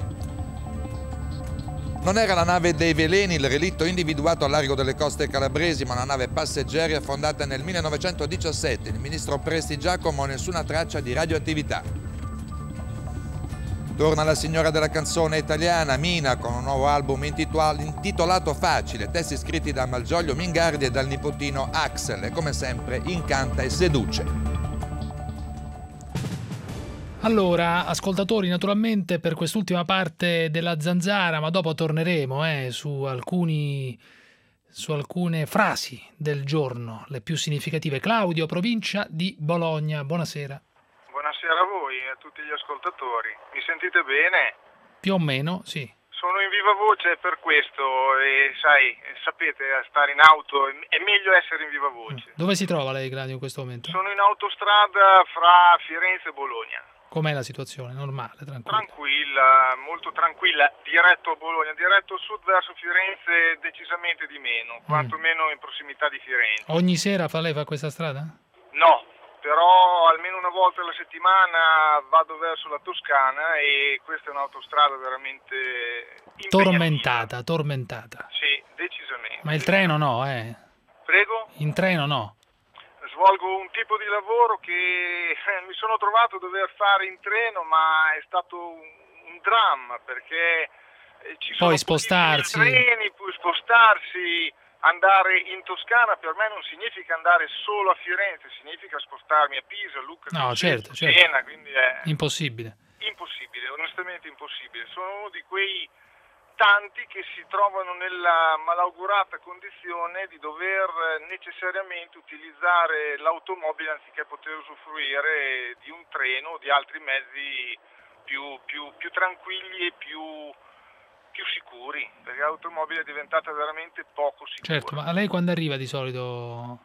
Non era la nave dei veleni, il relitto individuato a largo delle coste calabresi, ma una nave passeggeri affondata nel millenovecentodiciassette. Il ministro Prestigiacomo, nessuna traccia di radioattività. Torna la signora della canzone italiana, Mina, con un nuovo album intitolato Facile, testi scritti da Malgioglio Mingardi e dal nipotino Axel, e come sempre incanta e seduce. Allora, ascoltatori, naturalmente per quest'ultima parte della zanzara, ma dopo torneremo eh, su alcuni, su alcune frasi del giorno, le più significative. Claudio, provincia di Bologna, buonasera. Buonasera a voi e a tutti gli ascoltatori. Mi sentite bene? Più o meno, sì. Sono in viva voce per questo e sai, sapete, a stare in auto è meglio essere in viva voce. Dove si trova lei, Claudio, in questo momento? Sono in autostrada fra Firenze e Bologna. Com'è la situazione? Normale, tranquilla? Tranquilla, molto tranquilla, diretto a Bologna, diretto a sud verso Firenze decisamente di meno, quantomeno in prossimità di Firenze. Ogni sera fa lei fa questa strada? No, però almeno una volta alla settimana vado verso la Toscana e questa è un'autostrada veramente impegnativa. Tormentata, tormentata. Sì, decisamente. Ma il treno no, eh? Prego? In treno no. Svolgo un tipo di lavoro che eh, mi sono trovato a dover fare in treno, ma è stato un, un dramma perché eh, ci sono Poi spostarsi. treni, poi spostarsi, andare in Toscana per me non significa andare solo a Firenze, significa spostarmi a Pisa, Lucca, No, certo, certo. Siena, quindi è Impossibile. impossibile, onestamente impossibile. Sono uno di quei tanti che si trovano nella malaugurata condizione di dover necessariamente utilizzare l'automobile anziché poter usufruire di un treno o di altri mezzi più, più, più tranquilli e più, più sicuri, perché l'automobile è diventata veramente poco sicura. Certo, ma lei quando arriva di solito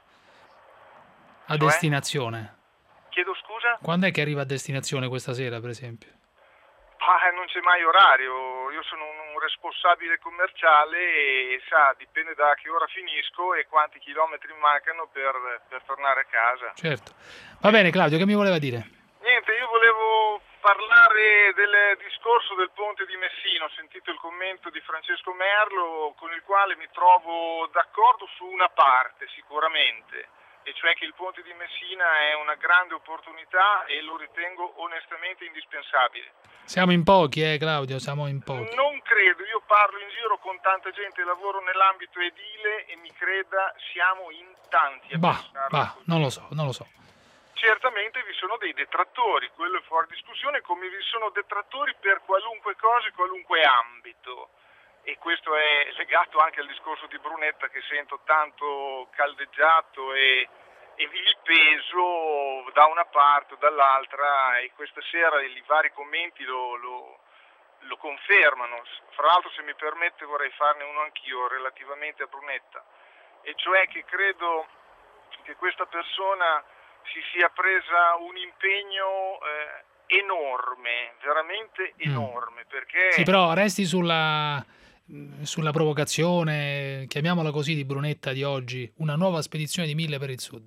a Cioè? destinazione? Chiedo scusa? Quando è che arriva a destinazione questa sera, per esempio? Ah, non c'è mai orario, io sono un responsabile commerciale e sa, dipende da che ora finisco e quanti chilometri mancano per, per tornare a casa. Certo. Va bene, Claudio, che mi voleva dire? Niente, io volevo parlare del discorso del ponte di Messina, ho sentito il commento di Francesco Merlo con il quale mi trovo d'accordo su una parte sicuramente, e cioè che il ponte di Messina è una grande opportunità e lo ritengo onestamente indispensabile. Siamo in pochi, eh, Claudio, siamo in pochi. Non credo, io parlo in giro con tanta gente, lavoro nell'ambito edile e mi creda, siamo in tanti a Bah, pensarla bah, così. non lo so, non lo so. Certamente vi sono dei detrattori, quello è fuori discussione, come vi sono detrattori per qualunque cosa e qualunque ambito. e questo è legato anche al discorso di Brunetta che sento tanto caldeggiato e, e vilipeso da una parte o dall'altra, e questa sera i vari commenti lo, lo, lo confermano. Fra l'altro, se mi permette, vorrei farne uno anch'io relativamente a Brunetta, e cioè che credo che questa persona si sia presa un impegno eh, enorme, veramente enorme, perché... Sì, però resti sulla, sulla provocazione, chiamiamola così, di Brunetta di oggi, una nuova spedizione di mille per il Sud.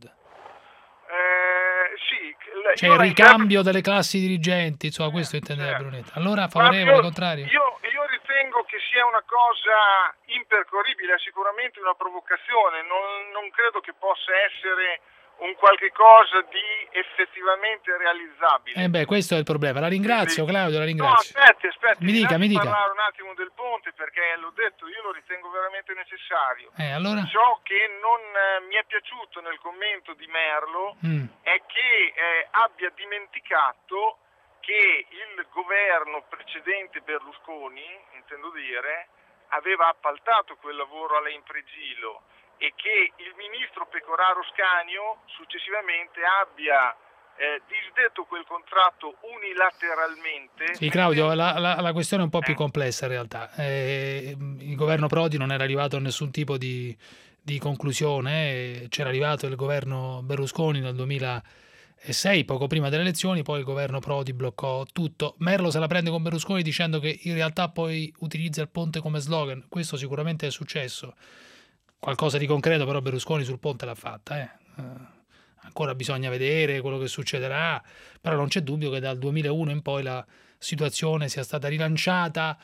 Eh, sì, Cioè il ricambio delle classi dirigenti, insomma, questo intendeva certo. Brunetta. Allora, favorevole, contrario? Io, io ritengo che sia una cosa impercorribile, è sicuramente una provocazione, non, non credo che possa essere un qualche cosa di effettivamente realizzabile. Eh beh, questo è il problema. La ringrazio, Quindi, Claudio, la no, ringrazio. aspetti, aspetti, Mi dica, mi dica. parlare un attimo del ponte, perché l'ho detto, io lo ritengo veramente necessario. Eh, allora? Ciò che non eh, mi è piaciuto nel commento di Merlo Mm. è che eh, abbia dimenticato che il governo precedente Berlusconi, intendo dire, aveva appaltato quel lavoro alla Impregilo, e che il ministro Pecoraro Scanio successivamente abbia eh, disdetto quel contratto unilateralmente. Sì, Claudio, la, la, la questione è un po' più complessa in realtà. Eh, il governo Prodi non era arrivato a nessun tipo di, di conclusione, c'era arrivato il governo Berlusconi nel duemilasei, poco prima delle elezioni, poi il governo Prodi bloccò tutto. Merlo se la prende con Berlusconi dicendo che in realtà poi utilizza il ponte come slogan, questo sicuramente è successo. Qualcosa di concreto però Berlusconi sul ponte l'ha fatta, eh. Eh, ancora bisogna vedere quello che succederà, però non c'è dubbio che dal duemilauno in poi la situazione sia stata rilanciata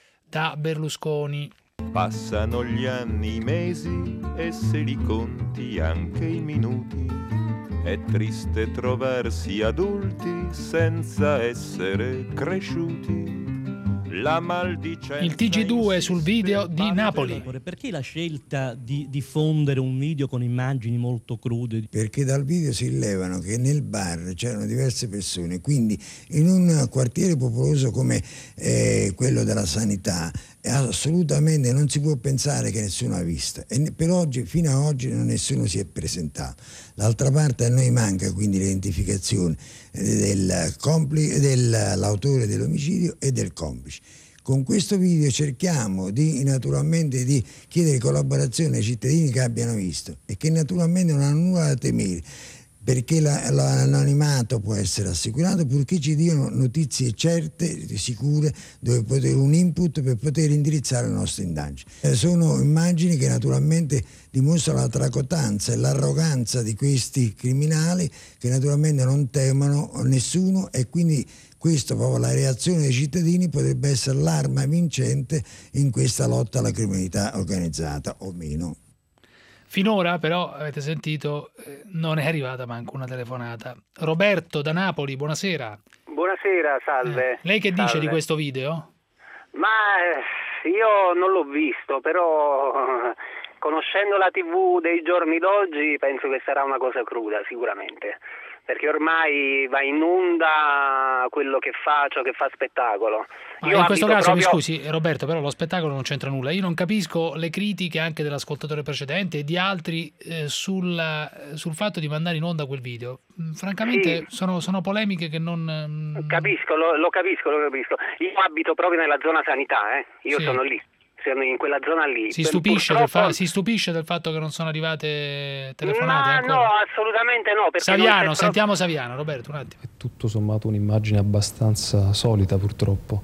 da Berlusconi. Passano gli anni, i mesi e se li conti anche i minuti. È triste trovarsi adulti senza essere cresciuti. La maldicenza Il T G due sul video di Napoli. Perché la scelta di diffondere un video con immagini molto crude? Perché dal video si rilevano che nel bar c'erano diverse persone, quindi in un quartiere popoloso come eh, quello della sanità assolutamente non si può pensare che nessuno ha visto, e per oggi, fino ad oggi nessuno si è presentato. D'altra parte a noi manca quindi l'identificazione del complice, dell'autore dell'omicidio e del complice. Con questo video cerchiamo di naturalmente di chiedere collaborazione ai cittadini che abbiano visto e che naturalmente non hanno nulla da temere, perché la, l'anonimato può essere assicurato purché ci diano notizie certe, sicure, dove poter un input per poter indirizzare le nostre indagini. Sono immagini che naturalmente dimostrano la tracotanza e l'arroganza di questi criminali, che naturalmente non temono nessuno, e quindi questo, proprio la reazione dei cittadini, potrebbe essere l'arma vincente in questa lotta alla criminalità organizzata o meno. Finora però, avete sentito, eh, non è arrivata manco una telefonata. Roberto da Napoli, buonasera. Buonasera, salve. Eh, lei che dice salve. di questo video? Ma eh, io non l'ho visto, però eh, conoscendo la tivù dei giorni d'oggi penso che sarà una cosa cruda sicuramente, perché ormai va in onda quello che fa, ciò che fa spettacolo. Ma Io in questo caso, proprio... mi scusi Roberto, però lo spettacolo non c'entra nulla. Io non capisco le critiche anche dell'ascoltatore precedente e di altri eh, sul, sul fatto di mandare in onda quel video. Francamente sì. sono, sono polemiche che non... Capisco, lo, lo capisco, lo capisco. Io abito proprio nella zona sanità, eh. Io sì. sono lì. in quella zona lì. Si stupisce, del fa- si stupisce del fatto che non sono arrivate telefonate Ma ancora? no, assolutamente no. Saviano, non sentiamo Saviano, Roberto, un attimo. È tutto sommato un'immagine abbastanza solita, purtroppo.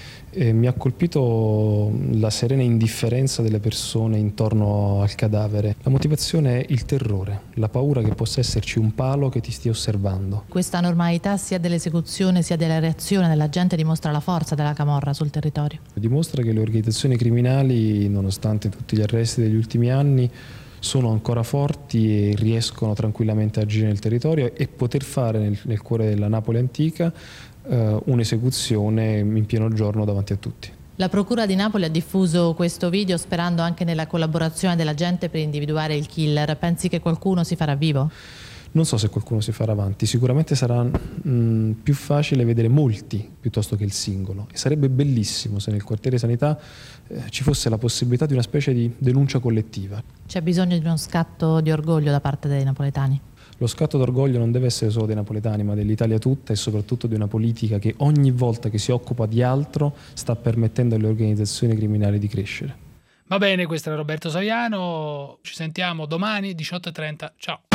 E mi ha colpito la serena indifferenza delle persone intorno al cadavere. La motivazione è il terrore, la paura che possa esserci un palo che ti stia osservando. Questa normalità sia dell'esecuzione sia della reazione della gente dimostra la forza della camorra sul territorio. Dimostra che le organizzazioni criminali, nonostante tutti gli arresti degli ultimi anni, sono ancora forti e riescono tranquillamente a agire nel territorio e poter fare nel, nel cuore della Napoli antica Uh, un'esecuzione in pieno giorno davanti a tutti. La Procura di Napoli ha diffuso questo video sperando anche nella collaborazione della gente per individuare il killer. Pensi che qualcuno si farà vivo? Non so se qualcuno si farà avanti, sicuramente sarà mh, più facile vedere molti piuttosto che il singolo, e sarebbe bellissimo se nel quartiere sanità eh, ci fosse la possibilità di una specie di denuncia collettiva. C'è bisogno di uno scatto di orgoglio da parte dei napoletani? Lo scatto d'orgoglio non deve essere solo dei napoletani, ma dell'Italia tutta, e soprattutto di una politica che ogni volta che si occupa di altro sta permettendo alle organizzazioni criminali di crescere. Va bene, questo era Roberto Saviano, ci sentiamo domani diciotto e trenta, ciao.